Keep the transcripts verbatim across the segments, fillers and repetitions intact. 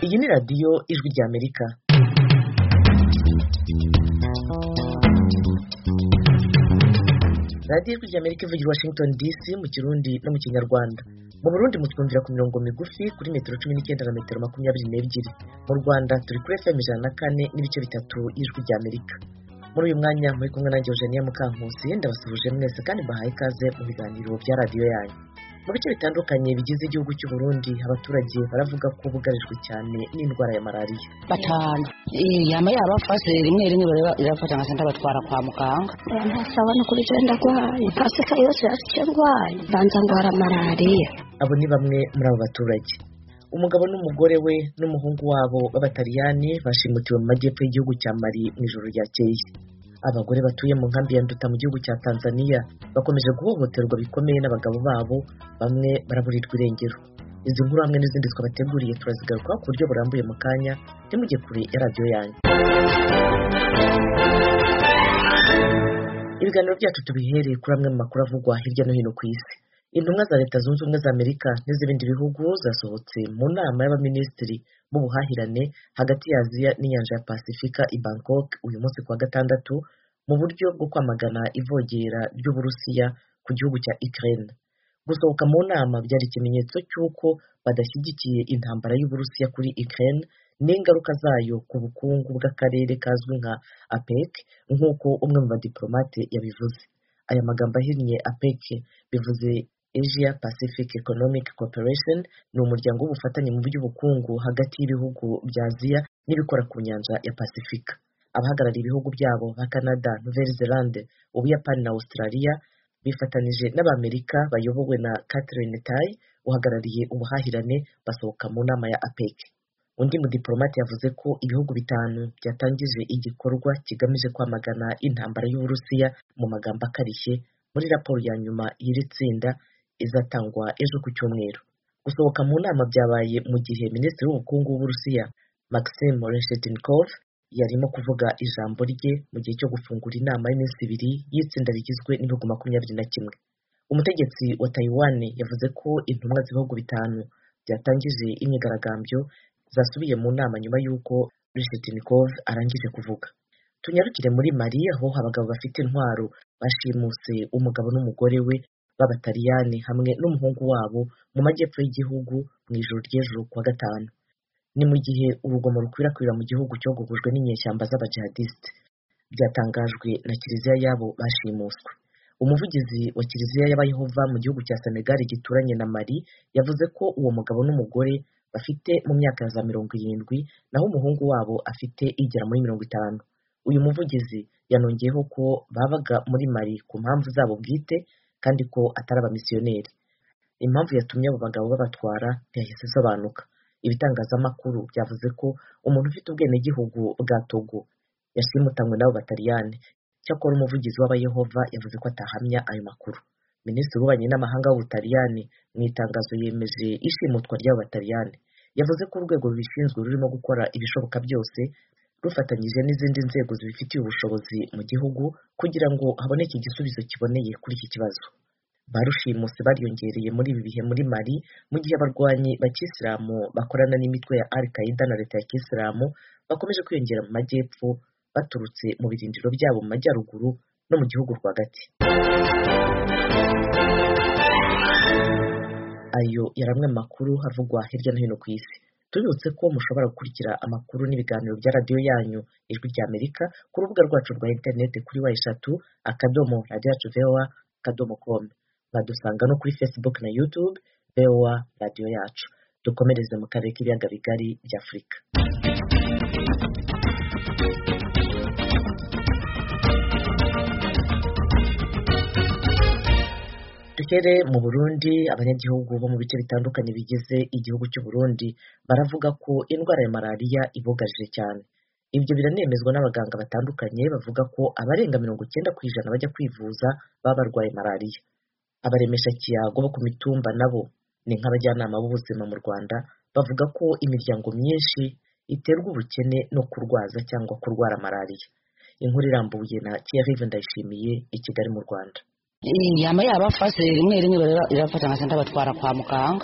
Iyi ni radiyo ijwi ry'Amerika. radiyo ijwi ry'Amerika ivugira i Washington D C mu Kirundi no mu Kinyarwanda. Mu Burundi mutwumvira ku mirongo migufi kuri metero cumi n'icyenda na metero makumyabiri n'ebyiri. Mu Rwanda turi kuri F M ijana na kane n'ibice bitatu y'ijwi ry'Amerika. Muri uyu mwanya muri kumwe na Eugenia Mukankusi, ndabasuhuje mwese kandi bahaye ikaze mu biganiro bya radiyo yanyu. Mu bice bitandukanye bigize igihugu cy'u Burundi, abaturage baravuga ko bugarijwe cyane n'indwara ya malariya. Batanu yama yabafashe rimwe rimwe barafata nka senta batwara kwa muganga. Ntasawa no kuri genda gwaye pasika yose yasije gwaye banza ngwara malariya. Abo ni bamwe muri abo baturage. Umugabo n'umugore we n'umuhungu wabo b'Abataliyani bashimutiwe mu majyepfo y'igihugu cya Mali mu ijoro ryakeye. Abagore batuye mu nkambi ya Nduta mu gihugu cya Tanzania bakomeje guhohoterwa bikomeye n'abagabo babo, bamwe baraburirwa irengero. Izi nkuru hamwe n'izindi twabateguriye turazigaruka ku buryo burambuye mu kanya, ntimujye kure ya radiyo yanyu. Ibiganiro byacu tubihereye kuri amwe mu makuru avugwa hirya no hino ku isi. Intumwa za Leta Zunze Ubumwe za Amerika n'izindi bihugu zasohotse mu nama y'abaminisitiri b'ubuhahirane hagati ya Aziya n'inyanja ya Pasifika i Bangkok uyu munsi kuwa gatandatu, mu buryo bwo kwamagana ivogera ry'Uburusiya ku gihugu cya Ukraine. Gusohoka mu nama byari ikimenyetso cy'uko badashyigikiye intambara y'Uburusiya kuri Ukraine n'ingaruka zayo ku bukungu bw'akarere kazwi nka APEC nk'uko umwe mu badiplomate yabivuze. Aya magambo ahinnye APEC bivuze Asia Pacific Economic Cooperation, ni umuryango w'ubufatanye mu by'ubukungu hagati y'ibihugu bya Aziya n'ibikora ku nyanja ya Pasifika. Abahagarariye ibihugu byabo nka Canada, Nouvelle-Zélande, Ubuyapani na Australia bifatanije n'Amerika bayobowe na Catherine Tai uhagarariye ubuhahirane basohoka mu nama ya APEC. Undi mudiplomate yavuze ko ibihugu bitanu byatangije igikorwa kigamije kwamagana intambara y'Uburusiya mu magambo akarishye muri raporo ya nyuma y'iri tsinda izatangwa ejo ku cyumweru. Gusohoka mu nama byabaye mu gihe Minisitiri w'ubukungu w'Uburusiya Maxim Reshetnikov yarimo kuvuga ijambo rye mu gihe cyo gufungura inama y'iminsi ibiri y'itsinda rigizwe n'ibihugu makumyabiri na kimwe. Umutegetsi wa Taiwan yavuze ko intumwa z'ibihugu bitanu byatangije imyigaragambyo zasubiye mu nama nyuma y'uko Reshetnikov arangije kuvuga. Tunyarukire muri Mali, aho abagabo bafite intwaro bashimuse umugabo n'umugore we b'Abataliyani hamwe n'umuhungu wabo mu majyepfo y'igihugu mu ijoro ry'ejo kuwa gatanu. Ni mu gihe urugomo rukwirakwira mu gihugu cyogogojwe n'inyeshyamba z'abajihadiste. Byatangajwe na kiliziya yabo bashimuswe. Umuvugizi wa kiliziya y'Abayehova mu gihugu cya Senegal gituranye na Mali yavuze ko uwo mugabo n'umugore bafite mu myaka ya za mirongo irindwi naho umuhungu wabo afite igera muri mirongo itanu. Uyu muvugizi yanongeyeho ko babaga muri Mali ku mpamvu zabo bwite kandi ko atari abamisiyoneri. Impamvu yatumye abo bagabo babatwara ntiyahise isobanuka. Ibitangazamakuru byavuze ko umuntu ufite ubwenegihugu bwa Togo yashimutanywe n'abo Bataliyani. Cyakora umuvugizi w'Abayehova yavuze ko atahamya ayo makuru. Minisitiri w'ububanyi n'amahanga w'Ubutaliyani mu itangazo yemeje ishimutwa ry'abo Bataliyani. Yavuze ko urwego rubishinzwe rurimo gukora ibishoboka byose rufatanyije n'izindi nzego zibifitiye ubushobozi mu gihugu kugira ngo haboneke igisubizo kiboneye kuri iki kibazo. Barushimuse bariyongereye muri ibi bihe muri Mali mu gihe abarwanyi bakisilamu bakorana n'imitwe ya Al-Qaeda na leta ya Kisilamu bakomeje kwiyongera mu majyepfo baturutse mu birindiro byabo mu majyaruguru no mu gihugu rwagati. Ayo yaramwe makuru havugwa hirya no hino ku isi. Tubibutse ko mushobora gukurikira amakuru n'ibiganiro bya radiyo yanyu ijwi ry'Amerika ku rubuga rwacu rwa interineti kuri wa eshatu akadomo radiyo yacu voa akadomo com. Badusanga no kuri Facebook na YouTube voa radiyo yacu. Dukomereze mu karere k'ibiyaga bigari bya Afurika. Duhere mu Burundi, abanyagihugu bo mu bice bitandukanye bigize igihugu cy'u Burundi baravuga ko indwara ya malariya ibugarije cyane. Ibyo biranemezwa n'abaganga batandukanye bavuga ko abarenga mirongo icyenda ku ijana bajya kwivuza baba barwaye malariya. Abaremesha kiyago bo ku mitumba nabo ni nk'abajyanama b'ubuzima mu Rwanda bavuga ko imiryango myinshi iterwa ubukene no kurwaza cyangwa kurwara malariya. Inkuru irambuye na Thierry Ndayishimiye i Kigali mu Rwanda. yama yabafashe rimwe rimwe barafata nka senta batwara kwa muganga.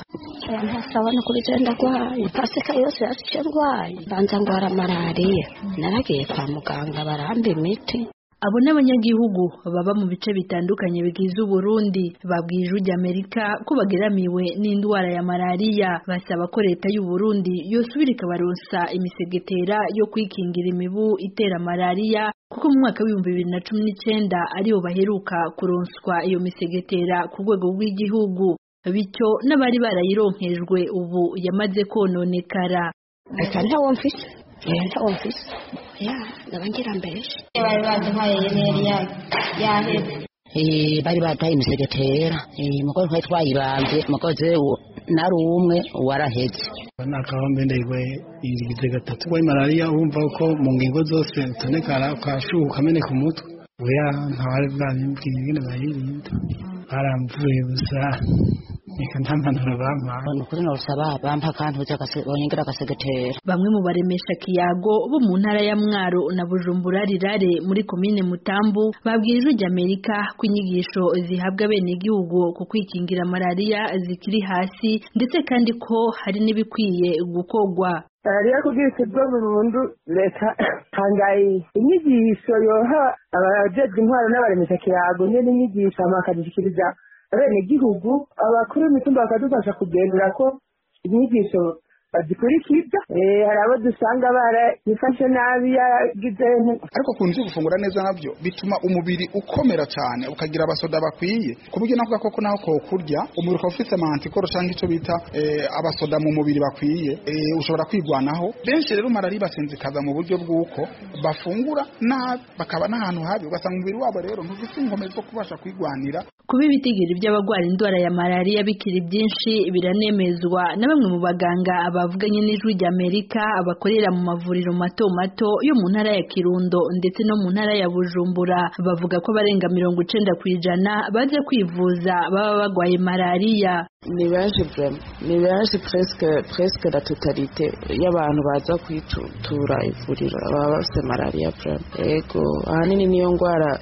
ntasabona kuri je ndagwaye pasika yose yasice ndwaye banza ngwara malariya naragiye kwa muganga baramba imiti. Abo n'abanyagihugu baba mu bice bitandukanye bigize Burundi babwije ujya Amerika ko bageramiwe n'indwara ya malaria, basaba ko leta y'u Burundi yosubira ikabaronsa imisegetera yo kwikingira imibu itera malaria, kuko mu mwaka w'ibihumbi bibiri na cumi n'icenda ariho baheruka kuronswa iyo misegetera ku rwego rw'igihugu, bityo n'abari barayironkejwe ubu yamaze kononekara. Eka ntawo mfise ntawo mfise ya ndabangira mbere bari baduhaye yeneri ya yaheze eh bari bataye imisegetera eh muko twari twayibambye mukoze nari umwe waraheze nakabambe ndayigwe irigize gatatu wa malaria urumva uko mu ngingo zose utonekara ukashuka kamene ku mutwe oya ntawari barimbwiye ingene bayirinda baramvuye gusa nikantampanura bampa nukuri nosaba bampa kantu cyakase bonyengera kasegetera. Bamwe mu baremesha kiyago bo mu ntara ya Mwaro na Bujumbura rirare muri komine Mutambu babwirije ujya Amerika ko inyigisho zihabwa bene igihugu ku kwikingira malaria zikiri hasi, ndetse kandi ko hari n'ibikwiye gukogwa. Malaria kugira ikibwo burundu leta tangaye inyigisho yoha abajejwe intwaro n'abaremesha kiyago nyene inyigisho amakadishikiriza bene gihugu abakuru imitumba bakadufasha kugendera ko inyigisho bazikurikiza. Eh hari abo dusanga bara yifashe nabi yagize, ariko kunzi gufungura neza nabyo bituma umubiri ukomera cyane ukagira abasoda bakwiye kuburyo navuga koko naho ko kurya umubiri ufite amantikoro cyangwa icyo bita eh, abasoda mu mubiri bakwiye eh, ushobora kwigwanaho. Benshi rero malaria basinzikaza mu buryo bw'uko bafungura nabi bakaba n'ahantu habi ugasanga umubiri wabo rero ntufite inkomezi zo kubasha kwigwanira. Kuba ibitigiri by'abagwara indwara ya malaria bikiri byinshi biranemezwa na bamwe mu baganga abavuganye n'ijwi rya Amerika abakorera mu mavuriro mato mato yo mu ntara ya Kirundo ndetse no mu ntara ya Bujumbura. Bavuga ko barenga mirongo icenda kwijana baje kwivuza baba bagwaye malaria. Ni benshi vraiment ni benshi presque presque la totalité y'abantu baza kwitura ivuriro baba bafite malaria vraiment. Ego ahanini niyo ngwara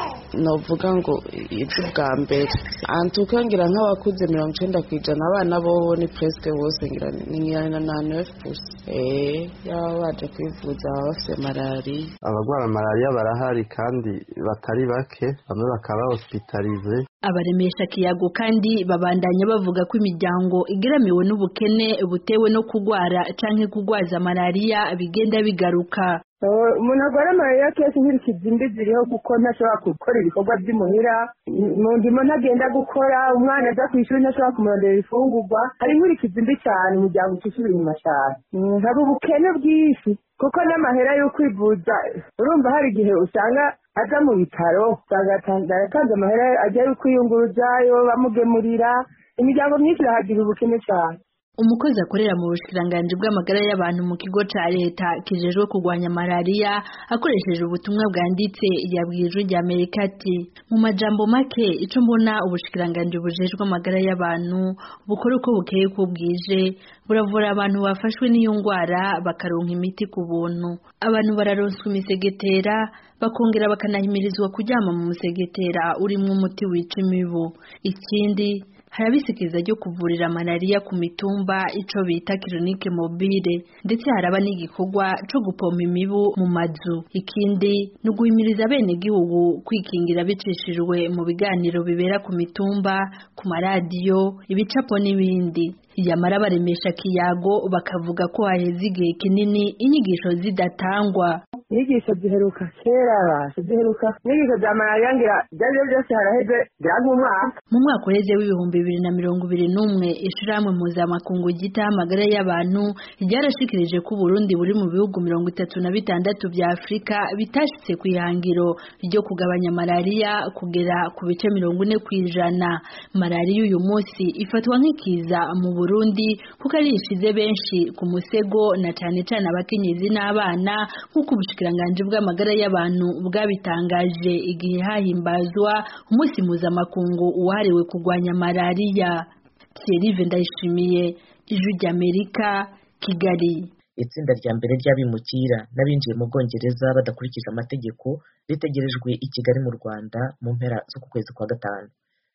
novuga ngo ibwa mbere antuka ngira nk'abakuze mirongo icenda kwijana abana bobo ni presque bose ngira ni na neuf percent eh yaba baje kwivuza bafite malaria. Abagwara malaria barahari kandi batari bake, bamwe bakaba hospitalize. Abaremesha kiyago kandi babandanya bavuga ko imiryango igeramiwe n'ubukene butewe no kugwara canke kugwaza malaria bigenda bigaruka. Umuntu agwara malaria kese nk'irikiza imbi ziriho kuko ntashobora gukora ibikorwa by'imuhira, mu ndimo ntagenda gukora, umwana aza ku ishuri ntashobora kumurondera ifungurwa, hari nk'irikiza imbi cyane umuryango ucisubira inyuma cyane. Hari ubukene bwinshi kuko n'amahera yo kwivuza urumva hari igihe usanga aza mu bitaro agatanze amahera ajya yo kwiyunguruzayo bamugemurira, imiryango myinshi irahagira ubukene cyane. Umukozi akorera mu bushikiranganje bw'amagara y'abantu mu kigo ca leta kijejwe kugwanya malaria akoresheje ubutumwa bwanditse yabwije ujya Amerika ati mu majambo make ico mbona ubushikiranganje bujejwe amagara y'abantu bukora uko bukeye kubwije buravura abantu bafashwe n'iyo ngwara bakaronka imiti ku buntu, abantu bararonswa imisegetera bakongera bakanahimirizwa kujyama mu musegetera urimo umuti wica imibu. Ikindi harabisikiza ryo kuvurira malaria ku mitumba ico bita clinique mobile, ndetse haraba n'igikorwa co gupompa imibu mu mazu. Ikindi nuguhimiriza bene gihugu kwikingira bicishijwe mu biganiro bibera ku mitumba, ku maradiyo, ibicapo n'ibindi. Yamara baremesha kiyago bakavuga ko haheze igihe kinini inyigisho zidatangwa. Inyigisho ziheruka kera ziheruka inyigisho za malaria ngira byari byose haraheze byagumwaka. Mu mwaka uheze w'ibihumbi bibiri na mirongo ibiri n'umwe ishirahamwe mpuzamakungu ryita amagara y'abantu ryarashikirije ko Burundi buri mu bihugu mirongo itatu na bitandatu bya Afrika bitashitse ku ihangiro ryo kugabanya malaria kugera ku bice mirongo ine kwijana. Malaria uyu munsi ifatwa nk'ikiza mu Burundi kuko ari ishize benshi ku musego na cyane cyane abakenyezi n'abana, nk'uko ubushikiranganje bw'amagara y'abantu bwabitangaje igihe hahimbazwa umunsi mpuzamakungu wahariwe kugwanya malaria. Thierry Ndayishimiye, Ijwi ry'Amerika, Kigali. Itsinda rya mbere ry'abimukira n'abinjiye mu Bwongereza badakurikije amategeko ritegerejwe i Kigali mu Rwanda mu mpera zo ku kwezi kwa gatanu.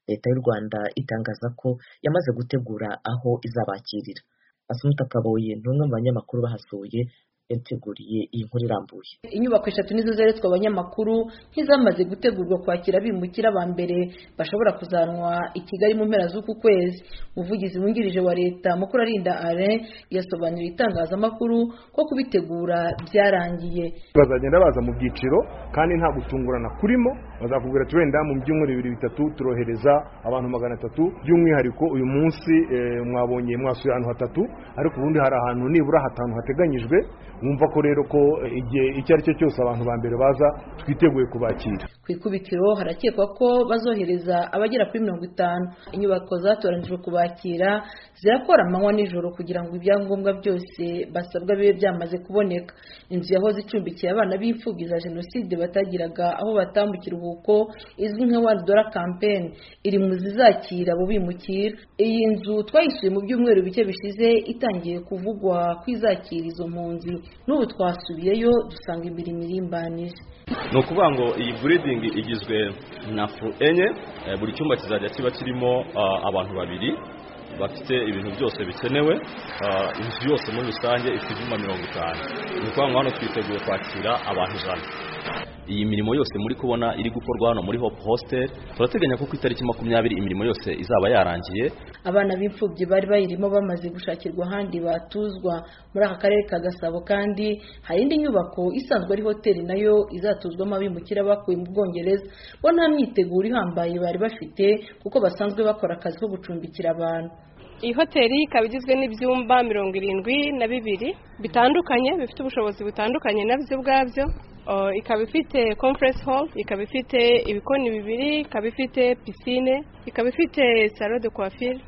leta y'u Rwanda itangaza ko yamaze gutegura aho izabakirira. Asumta Kaboye n'umwe mu banyamakuru bahasuye yateguriye iyi nkuru irambuye. Inyubako eshatu nizo zeretswe abanyamakuru nk'izamaze gutegurwa kwakira bimukira ba mbere bashobora kuzanwa i Kigali mu mpera z'uku kwezi. Umuvugizi wungirije wa leta Mukurarinda Alain yasobanuriye itangazamakuru ko kubitegura byarangiye. Bazagenda baza mu byiciro kandi nta gutungurana kurimo, bazakubwira ati wenda mu byumweru bibiri bitatu turohereza abantu magana atatu, by'umwihariko uyu munsi e, mwabonye mwasuye ahantu hatatu, ariko ubundi hari ahantu nibura hatanu hateganyijwe. Mwumva ko rero ko igihe icyo ari cyo cyose abantu ba mbere baza twiteguye kubakira. Ku ikubitiro harakekwa ko bazohereza abagera kuri mirongo itanu. Inyubako zatoranijwe kubakira zirakora amanywa n'ijoro kugira ngo ibyangombwa byose basabwa bibe byamaze kuboneka. Inzu yahoze icumbikiye abana b'imfubyi za jenoside batagiraga aho batambukira ubuko izwi nka One Dollar Campaign iri mu zizakira abo bimukira. Iyi nzu twayisuye mu byumweru bike bishize itangiye kuvugwa kwizakira izo mpunzi. N'ubu twasubiyeyo dusanga imirimo irimbanije. No kuvuga ngo iyi building igizwe na floor enye, buri cyumba kizajya kiba kirimo uh, abantu babiri bafite ibintu byose bikenewe. Uh, inzu yose muri rusange ifite ibyumba mirongo itanu. Ni ukuvuga ngo hano twiteguye kwakira abantu ijana. Iyi mirimo yose muri kubona iri gukorwa hano muri Hope Hostel, turateganya ko ku itariki makumyabiri imirimo yose izaba yarangiye. Abana b'imfubyi bari bayirimo bamaze gushakirwa ahandi batuzwa muri aka karere ka Gasabo, kandi hari indi nyubako isanzwe ari hoteli nayo izatuzwamo abimukira bakuye mu Bwongereza. Bo nta myiteguro ihambaye bari bafite kuko basanzwe bakora akazi ko gucumbikira abantu. Iyi hoteli ikaba igizwe n'ibyumba mirongo irindwi na bibiri bitandukanye bifite ubushobozi butandukanye nabyo ubwabyo. Uh, ikaba ifite conference hall, ikaba ifite ibikoni bibiri, ikaba ifite piscine, ikaba ifite salon de coiffure,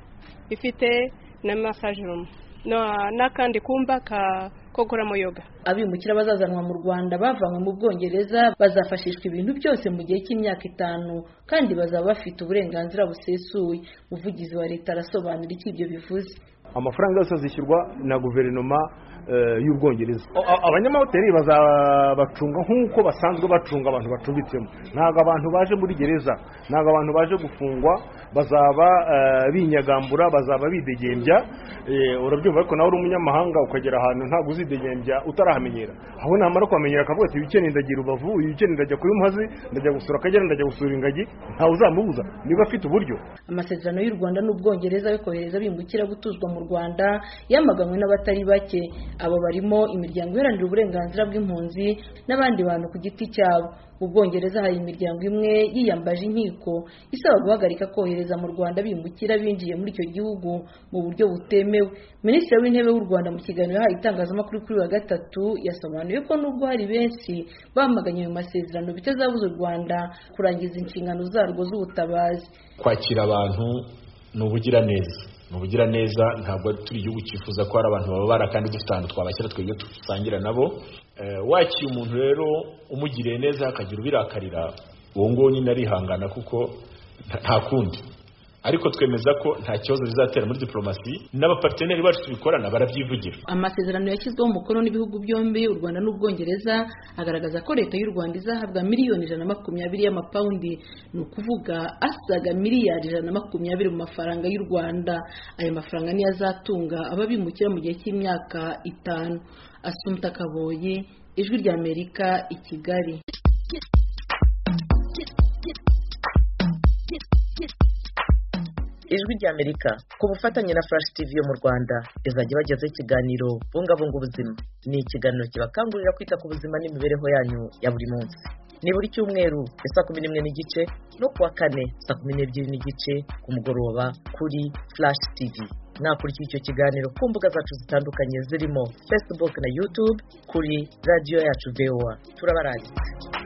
ifite na massage room no nakandi kumba ka kokoramo yoga. Abimukira bazazanwa mu Rwanda bavanywe mu Bwongereza bazafashishwa ibintu byose mu gihe cy'imyaka itanu kandi bazaba bafite uburenganzira busesuye. Umuvugizi wa leta arasobanura iki ibyo bivuze. Amafaranga yose azishyurwa na guverinoma y'Ubwongereza. Abanyamahoteli bazabacunga nk'uko basanzwe bacunga abantu bacumbitsemo. Ntago abantu baje muri gereza, ntago abantu baje gufungwa, bazaba binyagambura, bazaba bidegembya. Urabyumva ko nawe uri umunyamahanga ukagera ahantu ntago uzidegembya utarahamenyera. Aho namara kwamenyera akavuga ati ibikene ndagira Rubavu, ibikene ndajya kuri Muhazi, ndajya gusura Akagera, ndajya gusura Ingagi, ntawe uzamubuza niba afite uburyo. Amasezerano y'u Rwanda n'Ubwongereza yo kohereza bimukira gutuzwa mu Rwanda yamaganywe n'abatari bake. Abo barimo imiryango iharanira uburenganzira bw'impunzi n'abandi bantu ku giti cyabo. Mu Bwongereza hari imiryango imwe yiyambaje inkiko isaba guhagarika kohereza mu Rwanda bimukira binjiye muri icyo gihugu mu buryo butemewe. Minisitiri w'Intebe w'u Rwanda mu kiganiro yahaye itangazamakuru kuri wa gatatu yasobanuye ko nubwo hari benshi bamaganye ayo masezerano bitazabuza u Rwanda kurangiza inshingano zarwo z'ubutabazi. Kwakira abantu ni ubugiraneza. Nubugira neza ntabwo turi igihugu cyifuza ko hari abantu babara kandi dufite ahantu twabashyira twebwe tusangira nabo. Eh, wakiye umuntu rero umugiriye neza akagira ubirakarira, uwo ngo nyine arihangana kuko nta kundi. Ariko twemeza ko nta kibazo bizatera muri diplomasi n'abaparteneri bacu tubikorana barabyivugira. Amasezerano yashyizweho umukono n'ibihugu byombi u Rwanda n'Ubwongereza agaragaza ko leta y'u Rwanda izahabwa miliyoni ijana na makumyabiri y'amapaundi, ni ukuvuga asaga miliyari ijana na makumyabiri mu mafaranga y'u Rwanda. Ayo mafaranga niyo azatunga ababimukira mu gihe cy'imyaka itanu. Asumta Kaboye, Ijwi ry'Amerika, i Kigali. Ijwi ry'Amerika ku bufatanye na Flash T V yo mu Rwanda izajya bagezaho ikiganiro bungabunga ubuzima. Ni ikiganiro kibakangurira kwita ku buzima n'imibereho yanyu ya buri munsi. Ni buri cyumweru saa kumi n'imwe n'igice no kuwa kane saa kumi n'ebyiri n'igice ku mugoroba kuri Flash T V. Nakurikira icyo kiganiro ku mbuga zacu zitandukanye zirimo Facebook na YouTube kuri radio yacu V O A. Turabarangitse.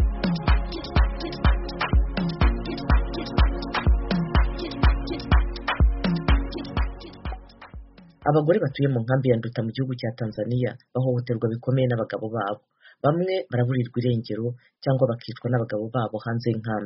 Abagore batuye mu nkambi ya Nduta mu gihugu cya Tanzania bahohoterwa bikomeye n'abagabo babo. Bamwe baraburirwa irengero cyangwa bakicwa n'abagabo babo hanze y'inkambi.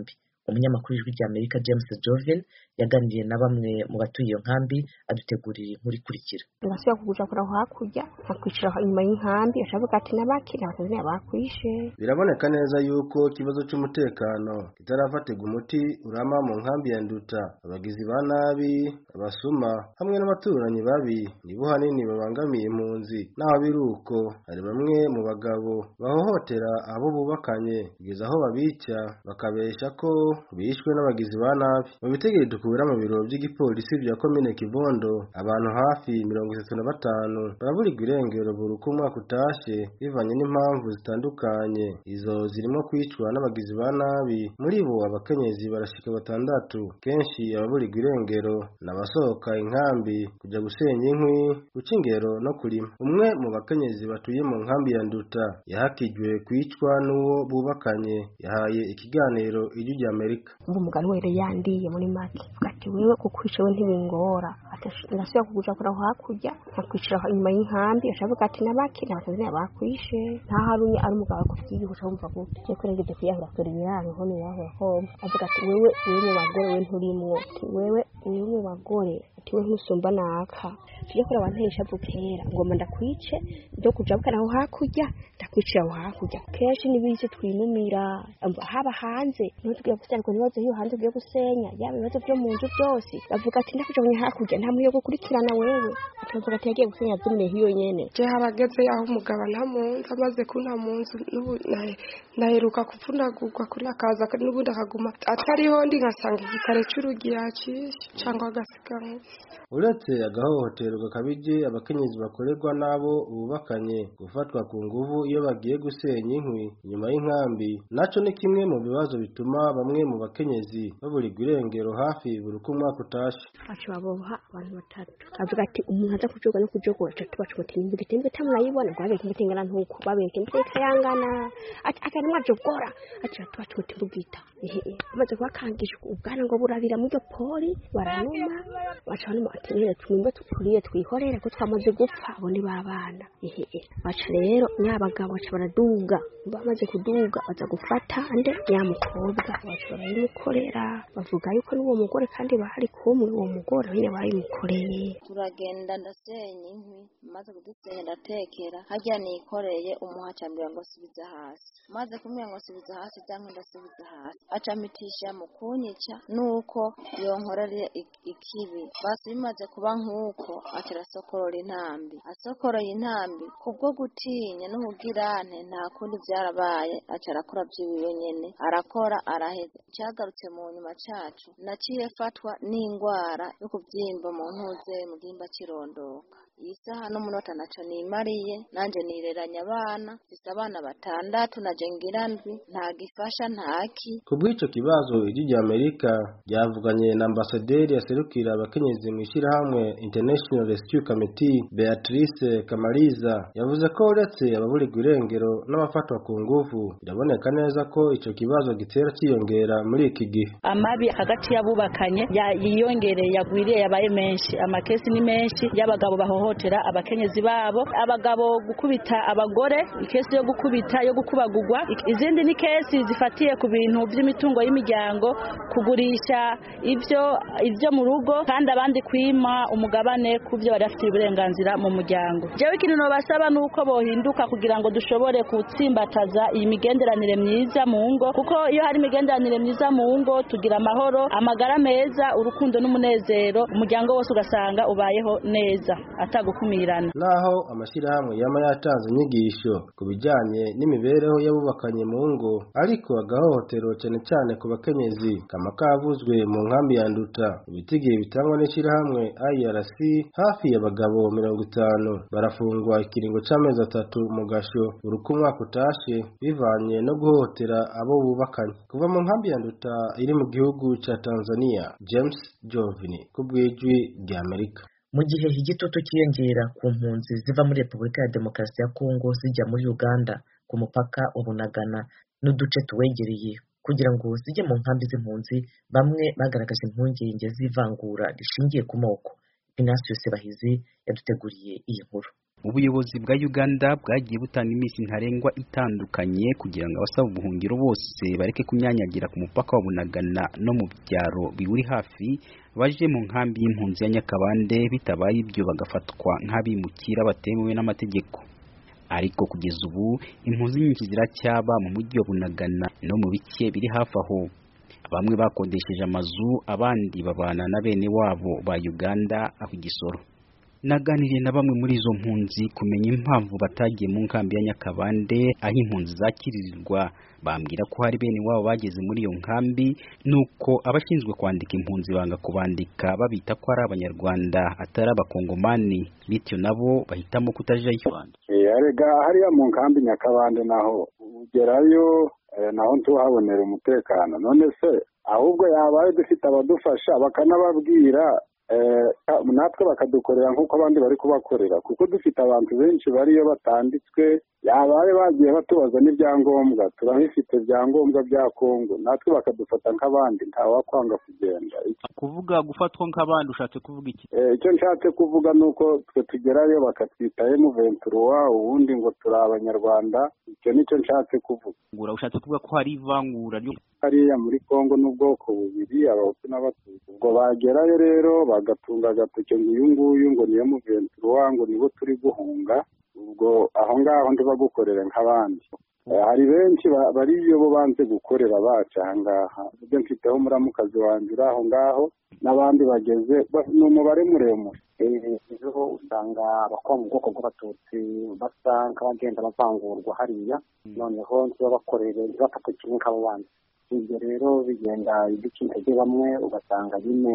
umunyamakuru w'ijwi ry'Amerika James Jovin yaganiriye na bamwe mu batuye iyo nkambi adutegurira inkuru ikurikira. Ndasubira kuguja kora hakurya akwicara inyuma y'inkambi ashavuga ati nabakira abakozi bakwishe. Biraboneka neza yuko ikibazo cy'umutekano kitarafatirwa umuti urama mu nkambi ya Nduta. Abagizi ba nabi, abasuma hamwe n'abaturanyi babi nibo hanini babangamiye impunzi. Naho biruko hari bamwe mu bagabo bahohotera abo bubakanye kugeza aho babica bakabesha ko bishwe n'abagizi ba nabi. Mu bitegere dukubira mu biro by'igipolisi bya komine Kibondo abantu hafi mirongo itatu na batanu baraburirwa irengero buri uko umwaka utashe bivanye n'impamvu zitandukanye. Izo zirimo kwicwa n'abagizi ba nabi, muri bo abakenyezi barashika batandatu. Kenshi ababurirwa irengero n'abasohoka inkambi kujya gusenya inkwi, guca ingero no kurima. Umwe mu bakenyezi batuye mu nkambi ya Nduta yahakijwe kwicwa n'uwo bubakanye yahaye ikiganiro ijwi ry'Amerika. Umugabo were yandiye muri make ati wewe kukwica we ntibingora ndasubira kuguja kora hakurya akwicara inyuma y'inkambi ashavuga ati nabakira abakozi bakwishe. Nta harunye ari umugabo kugiye gucumva gute cyo kurengeze kuyahura kuri biraro hone yaho home avuga ati wewe wewe mu bagore we nturimwo wewe wewe mu bagore ati we ntusumba naka tuje kora bantesha bukera ngoma ndakwice ndo kujabukana aho hakurya ndakwicira aho hakurya. Kenshi nibize twinumira haba hanze n'utubwira gusenya ko nibaze hiyo hanze byo gusenya yaba ibibazo byo mu nzu byose bavuga ati ndakujabunye hakurya nta muyo gukurikirana wewe atavuga ati yagiye gusenya zimwe hiyo nyene. Je habageze yaho umugabo nta munsi amaze kunta munsi n'ubu naheruka kupfundagurwa kuri akaza n'ubundi akaguma atariho ndi ngasanga igikare cy'urugi yacishe cyangwa agasigamo. Uretse agahohotero gakabije abakenyezi bakorerwa nabo bubakanye gufatwa ku nguvu iyo bagiye gusenya inkwi inyuma y'inkambi naco ni kimwe mu bibazo bituma bamwe mu bakenyezi baburirwa irengero hafi buri uko umwaka utashe. Bacu baboha abantu batatu avuga ati umuntu aza kujoga no kujogora atatu bacu mutimbuga tembe tamurayibona ngo babeke mutengana ntuko babeke mbeka yangana ati akari mwajogora ati atatu bacu mutimbugita ehe amaze kwakangisha ubwana ngo burabira mu ryo poli baranuma bacu hano ati rero twimbe turiye twihorera ko twamaze gupfa abo ni babana ehe bacu rero nyabagabo bacu baraduga bamaze kuduga baza gufata ande nyamukobwa bacu barayimukorera bavuga yuko n'uwo mugore kandi bahari kumwe uwo mugore nyine bayimukoreye. Turagenda ndasenya inkwi maze kudusenya ndatekera hajya nikoreye umuha cyambira ngo subiza hasi maze kumwe ngo subiza hasi cyangwa ndasubiza hasi acamitisha mu kunyica nuko yonkorere ikibi basi bimaze kuba nkuko atarasokorora intambi asokoroye intambi kubwo gutinya n'ubugirane nta kundi byarabaye acarakora byiwiwe nyene arakora araheza cyagarutse mu nyuma cacu naciye fatwa n'ingwara yo kubyimba mu ntuze mu gimba kirondoka. Isaha n'umunota naco nimariye nanje nireranya abana bisa abana batandatu naje ngirandwi nta gifasha ntaki. Kubw'ico kibazo ijwi ry'Amerika ryavuganye na ambasaderi yaserukira abakenyezi mu ishirahamwe International Rescue Committee Beatrice Kamaliza yavuze ko uretse ababurirwa irengero n'abafatwa ku nguvu biraboneka neza ko ico kibazo gitera kiyongera muri iki gihe. Amabi hagati y'abubakanye yiyongereye yagwiriye yabaye menshi amakesi ni menshi y'abagabo baho guhohotera abakenyezi babo, abagabo gukubita abagore, ikesi yo gukubita yo gukubagurwa, izindi ni kesi zifatiye ku bintu by'imitungo y'imiryango, kugurisha ivyo ivyo mu rugo kandi abandi kwima umugabane kuvyo bari bafite uburenganzira mu muryango. Jewe ikintu no basaba nuko bohinduka kugira ngo dushobore kutsimbataza iyi migenderanire myiza mu ngo, kuko iyo hari imigenderanire myiza mu ngo tugira amahoro, amagara meza, urukundo n'umunezero, umuryango wose ugasanga ubayeho neza atagukumirana. Naho amashirahamwe yama yatanze inyigisho ku bijanye n'imibereho y'abubakanye mu ngo, ariko agahohotero cyane cyane ku bakenyezi kama kavuzwe mu nkambi ya Nduta. Ibitigiye bitangwa n'ishirahamwe I R C, hafi y'abagabo mirongo itanu barafungwa ikiringo c'amezi atatu mu gasho urukumwa kutashe bivanye no guhohotera abo bubakanye. Kuva mu nkambi ya Nduta iri mu gihugu ca Tanzania, James Jovini kubwijwi rya Amerika. Mu gihe igitutu kiyongera ku mpunzi ziva muri Repubulika ya Demokarasi ya Kongo zijya muri Uganda ku mupaka wa Bunagana n'uduce tuwegereye kugira ngo zijye mu nkambi z'impunzi, bamwe bagaragaje impungenge z'ivangura rishingiye ku moko. Ignatius Bahizi yaduteguriye iyi nkuru. ubuyobozi bwa Uganda bwagiye butanga iminsi ntarengwa itandukanye kugira ngo abasaba ubuhungiro bose bareke kunyanyagira ku mupaka wa Bunagana no mu byaro biwuri hafi baje mu nkambi y'impunzi ya Nyakabande, bitabaye ibyo bagafatwa nk'abimukira batemewe n'amategeko. Ariko kugeza ubu impunzi nyinshi ziracyaba mu mujyi wa Bunagana no mu bice biri hafi aho. Bamwe bakodesheje amazu, abandi babana na bene wabo ba Uganda aho Gisoro. Naganiriye na bamwe muri izo mpunzi kumenya impamvu batagiye mu nkambi ya Nyakabande aho impunzi zakiririrwa. Bambwira ko hari bene wabo bageze muri iyo nkambi, nuko abashinzwe kwandika impunzi banga kubandika babita ko ari abanyarwanda atari abakongomani, bityo nabo bahitamo kutajayo. Eh arega hariya mu nkambi Nyakabande naho ugerayo eh, naho ntuhabonera umutekano. None se ahubwo yabaye dufite abadufasha bakanababwira eh natwe bakadukorera nkuko abandi bari kubakorera, kuko dufite abantu benshi bariyo batanditswe, yabaye bagiye batubaza n'ibyangombwa, turabifite byangombwa bya Kongo, natwe bakadufata nk'abandi, nta wakwanga kugenda. Kuvuga gufatwa nk'abandi ushatse kuvuga iki? Eh icyo nshatse kuvuga nuko twe tugerayo bakatwita M vingt-trois, ubundi ngo turi abanyarwanda. Icyo nicyo nshatse kuvuga. Ngura ushatse kuvuga ko hari ivangura ryo hariya muri Kongo n'ubwoko bubiri, abahutu n'abatutsi. Ubwo bagerayo rero bagatunga agatoke ngo uyu nguyu ngo ni M vingt-trois, ngo nibo turi guhunga. Ubwo aho ngaho ndibagukorera nk'abandi. Hari benshi bariyo bo banze gukorera baca ahangaha. Ibyo mfiteho muramukazi wanjye aho ngaho n'abandi bageze n'umubare muremure. Ejo usanga abakora mu bwoko bw'abatutsi basa nk'abagenda bavangurwa hariya, noneho ntibabakorere ntibafate kimwe nk'abo bandi. Ibyo rero bigenda igice intege bamwe, ugasanga nyine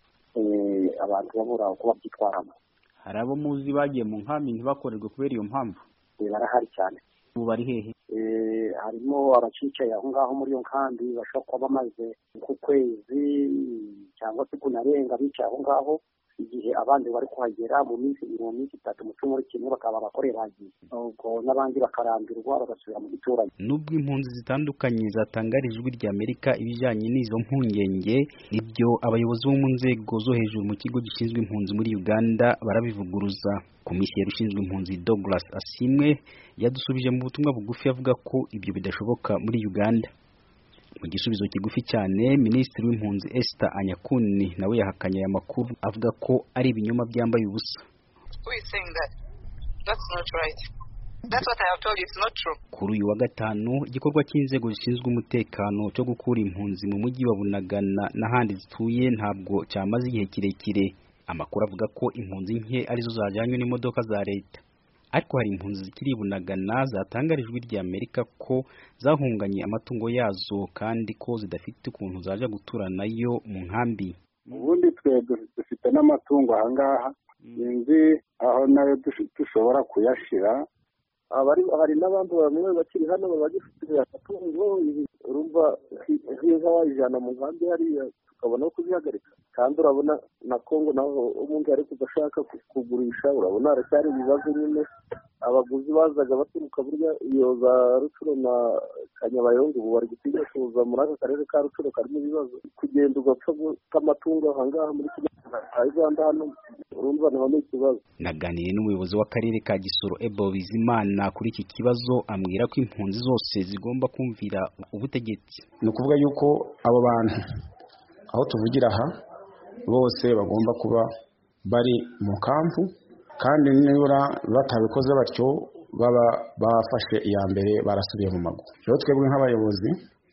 abantu babura uko babyitwaramo. Hari abo muzi bagiye mu nkambi ntibakorerwe kubera iyo mpamvu? Barahari cyane. Ubu bari hehe? Harimo abacicaye aho ngaho muri iyo nkambi bashobora kuba bamaze nk'ukwezi cyangwa se kunarenga bicaye aho ngaho, igihe abandi bari kuhagera mu minsi mu minsi itatu mu cyumweru kimwe bakaba bakorera hagiye. Ubwo n'abandi bakarambirwa bagasubira mu giturage. Nubwo impunzi zitandukanye zatangarije ijwi rya Amerika ibijyanye n'izo mpungenge, ibyo abayobozi bo mu nzego zo hejuru mu kigo gishinzwe impunzi muri Uganda barabivuguruza. Komiseri ushinzwe impunzi Douglas Asimwe yadusubije mu butumwa bugufi avuga ko ibyo bidashoboka muri Uganda. Mu gisubizo kigufi cyane, Minisitiri w'impunzi Esther Anyakuni nawe yahakanye aya makuru avuga ko ari ibinyoma byambaye ubusa. Kuri uyu wa gatanu, igikorwa cy'inzego zishinzwe umutekano cyo gukura impunzi mu mujyi wa Bunagana n'ahandi zituye ntabwo cyamaze igihe kirekire. Amakuru avuga ko impunzi nke arizo zajyanywe n'imodoka za leta. Ariko hari impunzi zikiri Bunagana zatangarijwe rya Amerika ko zahunganye amatungo yazo kandi ko zidafite ukuntu zaje gutura nayo mu nkambi. Ubundi twe dufite n'amatungo ahangaha, inzi aho nayo dushobora kuyashira. Abari hari n'abandi bamwe bakiri hano bagifite amatungo, urumva nk'inka wayijana mu nkambi hariya tukabona ko kuzihagarika. Kandi urabona na Kongo naho umuntu ari kugashaka kugurisha, urabona aracyari ibibazo nyine. Abaguzi bazaga baturuka burya iyo za Rucuro na Kanyabayonga, ubu bari gutinya kuza muri aka karere ka Rucuro karimo ibibazo. Kugenda ugapfa k'amatungo ahangaha muri Uganda hano, urumva naho ni ikibazo. Naganiriye n'umuyobozi w'akarere ka Gisoro Ebo Bizimana kuri iki kibazo, ambwira ko impunzi zose zigomba kumvira ubutegetsi. Ni ukuvuga yuko abo bantu aho tuvugira aha bose bagomba kuba bari mu kampu, kandi nibura batabikoze batyo baba bafashe iya mbere barasubiye mu mago. Rero twebwe nk'abayobozi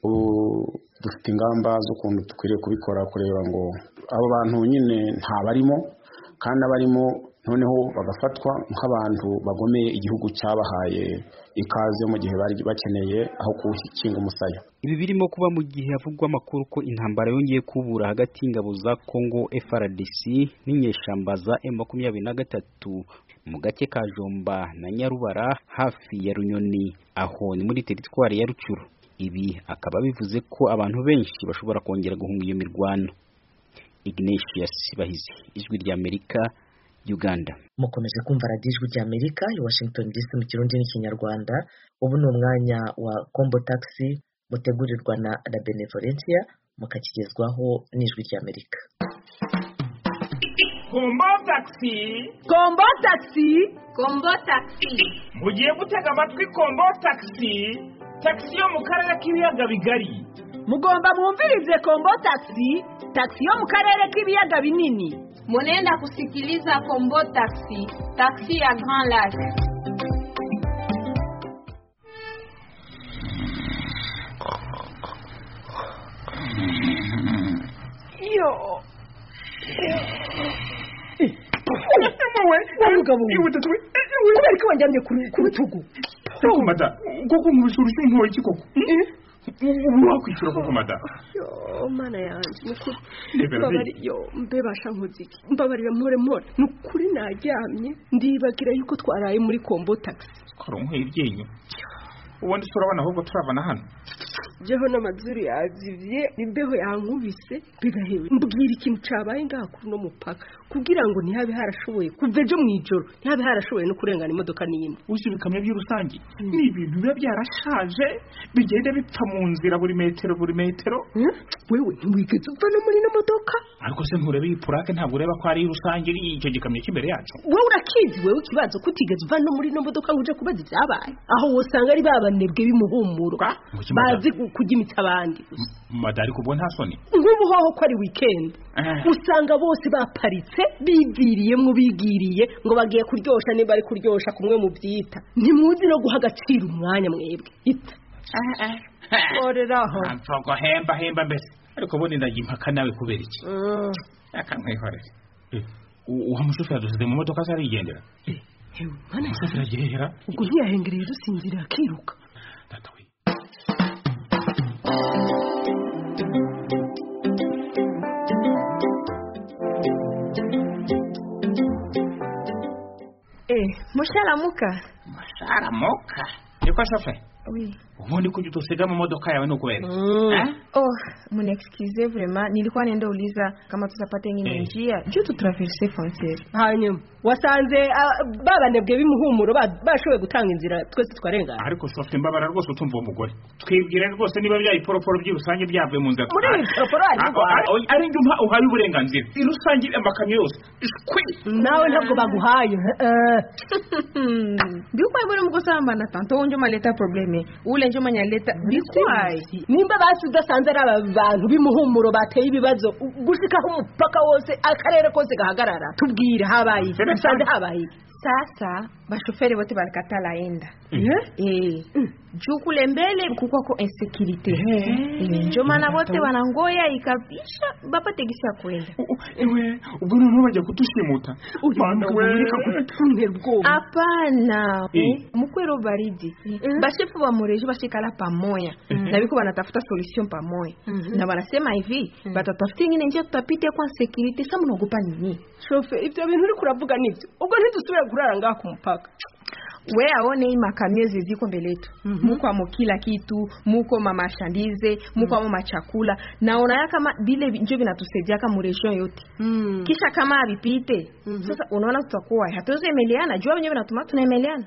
dufite ingamba z'ukuntu dukwiriye kubikora, kureba ngo abo bantu nyine nta barimo, kandi abarimo noneho bagafatwa nk'abantu bagomeye igihugu cyabahaye ikaze mu gihe bari bakeneye aho kukinga umusaya. Ibi birimo kuba mu gihe havugwa amakuru ko intambara yongeye kubura hagati y'ingabo za Congo F R D C n'inyeshamba za M makumyabiri na gatatu mu gace ka Jomba na Nyarubara hafi ya Runyoni, aho ni muri teritwari ya Rucuro. Ibi akaba bivuze ko abantu benshi bashobora kongera guhunga iyo mirwano. Ignatius Bahizi, Ijwi rya Amerika, Uganda. Mukomeje kumva radiyo Ijwi rya Amerika i Washington D C mu Kirundi n'Ikinyarwanda. Ubu ni umwanya wa Combo Taxi mutegurirwa na La Benevolencia, mukakigezwaho n'Ijwi rya Amerika. Kombo taxi. Kombo taxi. Kombo taxi. Mugiye gutega amatwi Kombo taxi. Taxi yo mu karere k'ibiyaga bigari. Mugomba mwumvirize Kombo taxi. Taxi yo mu karere k'ibiyaga binini. Munenda kusikiliza Kombo taxi. Taxi ya Grand Lac. Yo. Mugabo iwutatu kubera ko wanjyanye ku rutugu koko mada koko nkubishurusha intoyi iki koko ubu wakwishura koko mada yo mana yanjye mukuru Lebera mbabari yo mbebasha nkuziki mbabarira mpore mpore nukuri naryamye ndibagira yuko twaraye muri Kombo taxi koronko iryenyo ubundi turabana ahubwo turavana hano jeho n'amazuru yazivye imbeho yankubise bigahewe mbwira ikintu cabaye ngaha kuri no mupaka kugira ngo ntihabe harashoboye kuva ejo mwijoro ntihabe harashoboye no kurengana imodoka n'imwe uzibikamye by'urusangi ni ibintu biba byarashaje bigenda bipfa mu nzira buri metero buri metero wewe ntiwigeze uva no muri no modoka ariko se nturebe iyi purake ntabwo ureba ko ari rusangi icyo gikamyo cy'imbere yacu wewe urakizi wewe ikibazo kutigeze uva no muri no modoka ngo uje kubaza ibyabaye aho wosanga ari babanebwe bimuhumuro bazi kugimitsa abandi madari kubwo nta soni nk'ubu hoho ko ari weekend usanga bose baparitse biviriyemo bigiriye ngo bagiye kuryosha niba ari kuryosha kumwe mu byita ntimuzi no guha agaciro umwanya mwebwe ita oreraho mvugo hemba hemba mbese ariko ubundi ndagiye impaka nawe kubera iki akamwihorera uwa mushoferi yadusize mu modoka se arigendera hewe mana mushoferi agihera ubwo ntiyahengereye dusinzira akiruka Eh, musharamuka. Musharamuka. Niko shoferi? Oui. Ubundi kujya utusiga mu modoka yawe nukubera. Mm. Eh? Oh, mon excuse vraiment. Nilikuwa naenda uliza kama tutapata nyingine njia. Juu tutraverse frontiere. Hanyuma wasanze uh, babanebwe bimuhumuro bashoboye gutanga inzira twese twarengana. Ariko shoferi mbabara rwose utumva umugore. Twibwire rwose niba byayi poroporo by'urusange byavuye mu nzira. Muri poroporo ari ari njye uhaye uburenganzira. Irusange amakamyo yose. Nawe ntabwo baguhaye. Biko mbona mukosamba na tanto onjo maleta probleme. Ule njo manyaleta bikwai. Nimba basi udasanze ari abantu bimuhumuro bateye ibibazo gushika umupaka wose akarere kose gahagarara. Tubwire habaye. Usanze habaye. Sasa bashoferi wote balikatala enda. Eh. Juu kule mbele kukua ko insecurity. Eh. Njo maana wote wanangoya ikapisha bapate gisi ya kwenda. Ewe, ubwo none bajya kutushimuta. Mana we kutunera ubwoba. Hapana. Mukwero baridi. Bashefu wa murejo bashikala pamoja. Na biko wanatafuta solution pamoja. Na wanasema hivi, batatafuta nyingine njia tutapita kwa security samu naogopa nini? Shoferi ibyo bintu uri kuravuga nibyo. Ubwo ntidusubira kurara ngaha ku mupaka. We aone hii makamio ziko mbele yetu. Mm -hmm. Muko amo kila kitu, muko mama shandize, muko amo machakula. Naona ya kama bile njo vinatusaidia kama region yote. Mm. Kisha kama abipite. Mm -hmm. Sasa unaona tutakuwa hatuwezi emeliana, jua wenyewe vinatuma tunaemeliana.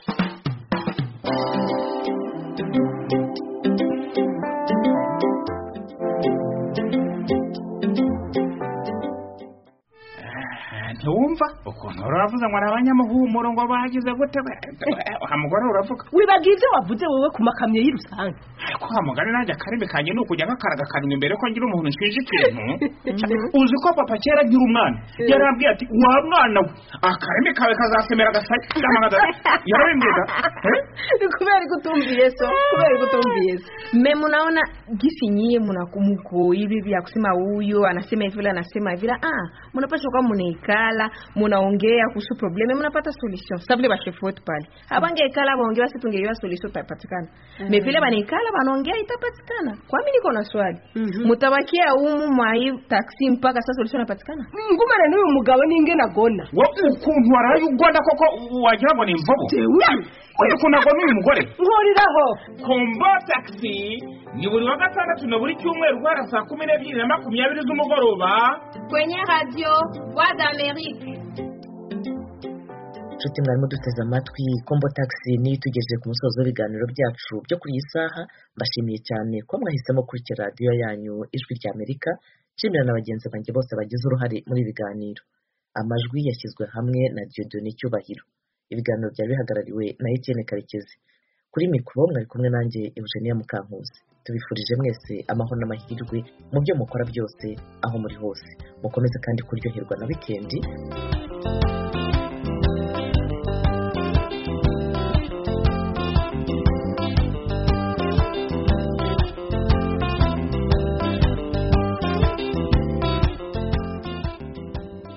Ntumva ukuntu uravuze ngo arabanyamuhumuro ngo bagize gute hamugore uravuga wibagize wavuze wowe ku makamyo y'irusange ariko hamugare najya karime kanje no kujya nkakaraga karime imbere ko ngira umuntu nshinje ikintu uzi ko papa kera ngira umwana yarambwiye ati wa mwana we akarime kawe kazasemera gasaki kamagada yarabimbwira kubera kutumviye so kubera kutumviye me munaona gisi nyie mnakumuko hivi vya kusema huyo anasema hivi anasema hivi ah mnapaswa kwa mnaikala mnaongea kuhusu probleme mnapata solution sababu ba chef wetu pale abangeikala baongea basi tungeiwa solution itapatikana me vile banaikala banaongea itapatikana kwa mimi niko na swali mtabakia humu mai taxi mpaka sasa solution inapatikana ngumana n'uyu mugabo ninge nagona wo ukuntu waraye ugwanda koko wagira ngo ni imvugo Oye kuna kwa n'uyu mugore nkoriraho Kombo taxi ni buri wa gatandatu na buri cyumweru guhera saa kumi n'ebyiri na makumyabiri z'umugoroba kwenye radio Voix d'Amérique. Nshuti mwarimo duteze amatwi Kombo taxi ni tugejeje ku musozo w'ibiganiro byacu byo kuri iyi saha mbashimiye cyane ko mwahisemo kurikira radio yanyu Ijwi ry'Amerika nshimira na bagenzi banjye bose bagize uruhare muri ibiganiro amajwi yashyizwe hamwe na Dieudonné Cyubahiro. Ibiganiro byari bihagarariwe na Etienne Karekezi. Kuri mikoro mwari kumwe nanjye Eugenia Mukankusi. Tubifurije mwese amahoro n'amahirwe mu byo mukora byose aho muri hose. Mukomeze kandi kuryoherwa na weekend.